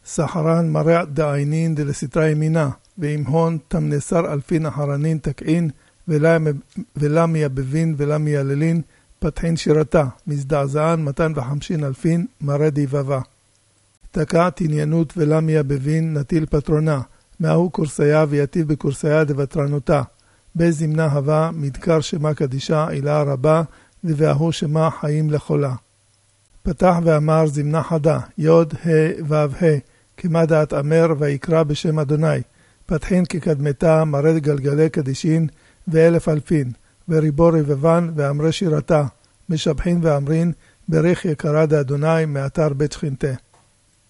סחרן מרע דעינין דלסתרה ימינה, ועם הון תמנסר אלפין אחרנין תקעין, ולם יבבין ולם יללין, פתחין שירתה, מזדעזען 250,000 מראה דיבבה. תקעת עניינות ולם יבבין נטיל פטרונה, מהו קורסיה ויטיב בקורסיה דבטרנותה. בזמנה הווה מדקר שמה קדישה עילה רבה, ובאהו שמה חיים לחולה. פתח ואמר זמנה חדה, יוד ה' ו' ה', כמה דעת אמר ויקרא בשם אדוני. פתחין כקדמתה מרד גלגלי קדישין ואלף אלפין, וריבו רבבן ואמרי שירתה, משבחין ואמרין, בריך יקרא דאדוני מאתר בית שכינתה.